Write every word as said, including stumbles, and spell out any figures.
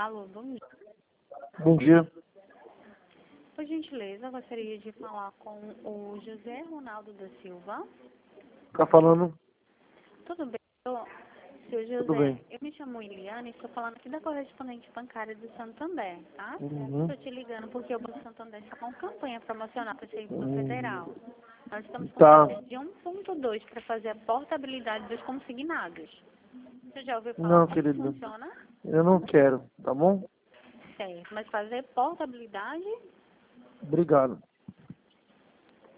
Alô, bom dia. Bom dia. Por gentileza, eu gostaria de falar com o José Ronaldo da Silva. Tá falando? Tudo bem? Ô, Seu José, Tudo bem. eu me chamo Eliane e estou falando aqui da correspondente bancária do Santander, tá? Uhum. Estou te ligando porque o Banco Santander está com campanha promocional para serviço Hum. federal. Nós estamos com Tá. taxa de um ponto dois para fazer a portabilidade dos consignados. Você já ouviu falar Não, como querido. funciona? Eu não quero, tá bom? Certo, mas fazer portabilidade Obrigado.